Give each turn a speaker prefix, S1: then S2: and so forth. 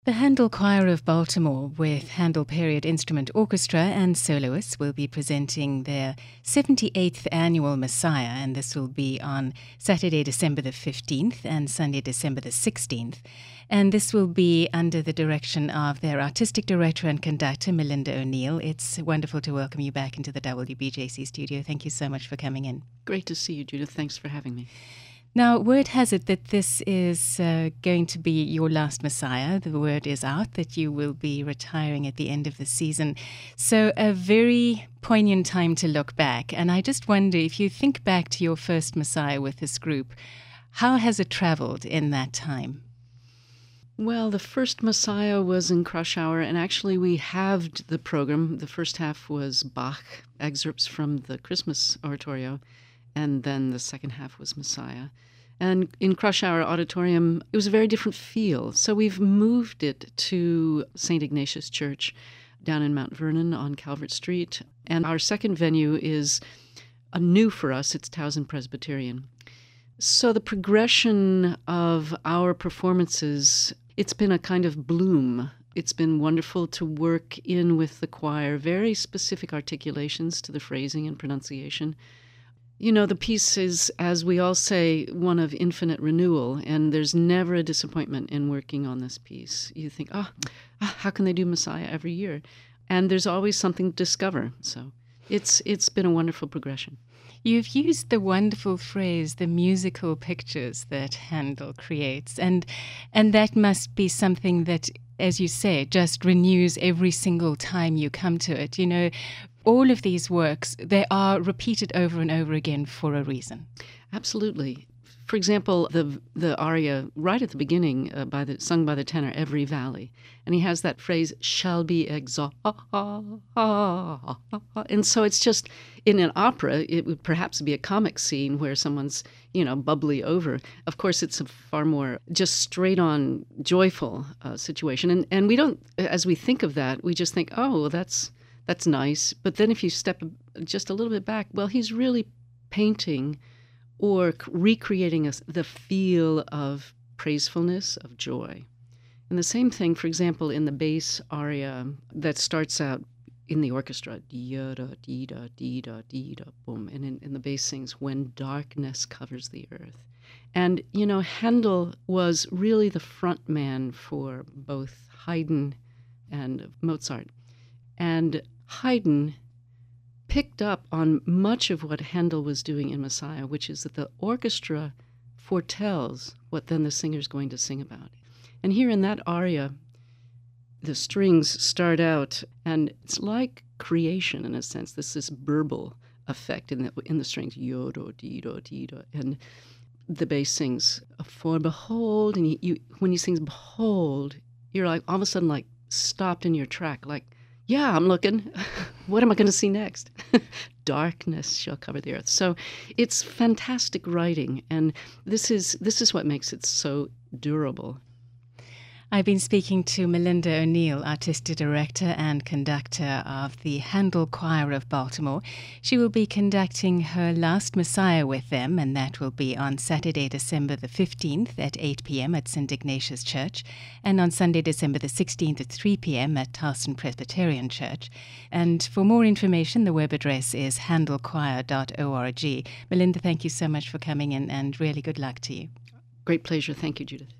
S1: The Handel Choir of Baltimore, with Handel Period Instrument Orchestra and soloists, will be presenting their 78th annual Messiah, and this will be on Saturday, December the 15th and Sunday, December the 16th. And this will be under the direction of their artistic director and conductor, Melinda O'Neill. It's wonderful to welcome you back into the WBJC studio. Thank you so much for coming in.
S2: Great to see you, Judith. Thanks for having me.
S1: Now, word has it that this is going to be your last Messiah. The word is out that you will be retiring at the end of the season. So a very poignant time to look back. And I just wonder, if you think back to your first Messiah with this group, how has it traveled in that time?
S2: Well, the first Messiah was in Crush Hour, and actually we halved the program. The first half was Bach, excerpts from the Christmas oratorio, and then the second half was Messiah. And in Crush Hour Auditorium, it was a very different feel. So we've moved it to St. Ignatius Church down in Mount Vernon on Calvert Street. And our second venue is new for us. It's Towson Presbyterian. So the progression of our performances, it's been a kind of bloom. It's been wonderful to work in with the choir, very specific articulations to the phrasing and pronunciation. You know, the piece is, as we all say, one of infinite renewal, and there's never a disappointment in working on this piece. You think, how can they do Messiah every year? And there's always something to discover. So it's been a wonderful progression.
S1: You've used the wonderful phrase, the musical pictures that Handel creates, and that must be something that, as you say, just renews every single time you come to it. You know, all of these works, they are repeated over and over again for a reason.
S2: Absolutely. For example, the aria right at the beginning, sung by the tenor, Every Valley, and he has that phrase, shall be exalted. And so it's just, in an opera, it would perhaps be a comic scene where someone's, bubbly over. Of course, it's a far more just straight-on joyful situation. And we don't, as we think of that, we just think, oh, well, that's nice. But then if you step just a little bit back, well, he's really painting or recreating the feel of praisefulness, of joy. And the same thing, for example, in the bass aria that starts out in the orchestra, dee-da-dee-da-dee-da-dee-da, boom, and in the bass sings, when darkness covers the earth. And, Handel was really the front man for both Haydn and Mozart. And Haydn picked up on much of what Handel was doing in Messiah, which is that the orchestra foretells what then the singer's going to sing about. And here in that aria, the strings start out, and it's like creation in a sense. This burble effect in the strings, yodo, dido, dido, and the bass sings, for behold, and when he sings behold, you're like all of a sudden like stopped in your track, like, yeah, I'm looking. What am I going to see next? Darkness shall cover the earth. So it's fantastic writing, and this is what makes it so durable.
S1: I've been speaking to Melinda O'Neill, artistic director and conductor of the Handel Choir of Baltimore. She will be conducting her last Messiah with them, and that will be on Saturday, December the 15th at 8 p.m. at St. Ignatius Church, and on Sunday, December the 16th at 3 p.m. at Towson Presbyterian Church. And for more information, the web address is handelchoir.org. Melinda, thank you so much for coming in, and really good luck to you.
S2: Great pleasure. Thank you, Judith.